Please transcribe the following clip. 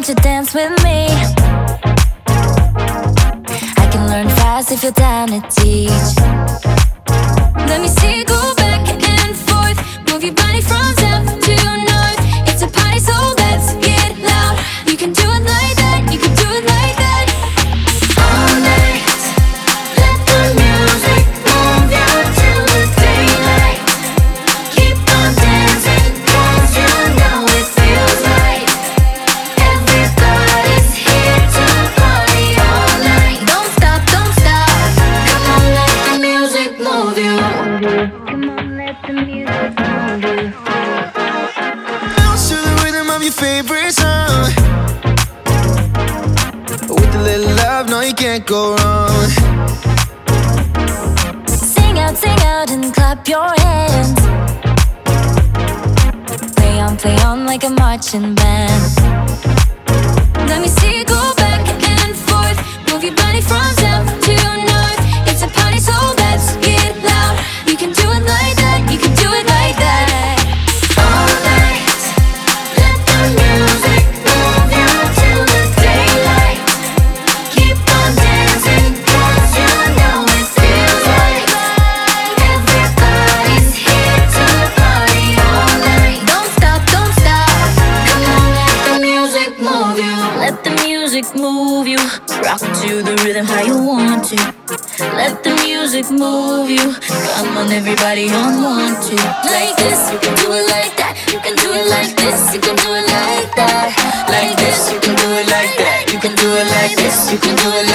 to dance with me? I can learn fast if you're down to teach. Let me see you go back and forth. Move your body from south to north. It's a party, so let's get loud. You can do it like that, you can do it like that. All night, let the music move you till the daylight. Keep on dancing, 'cause you know it feels right. Everybody's here to party all night. Don't stop, don't stop. Come on, let the music move you. Come on, let the music move you. Bounce to the rhythm of your favorite song. With a little love, no, you can't go wrong. Sing out and clap your hands. Play on like a marching band. Let me see you go back and forth. Move your body from south to north. It's a party, so let's get loud. You can do it like that, you can do it like that. All night, let the music move you till the daylight. Keep on dancing, 'cause you know it feels right. Everybody's here to party all night. Don't stop, don't stop. Come on, let the music move you. Let the music move you. Rock to the rhythm how you want to. Let the music move you. Come on, everybody on one, two. Like this, you can do it like that. You can do it like this, you can do it like that. Like this, you can do it like that. You can do it like this, you can do it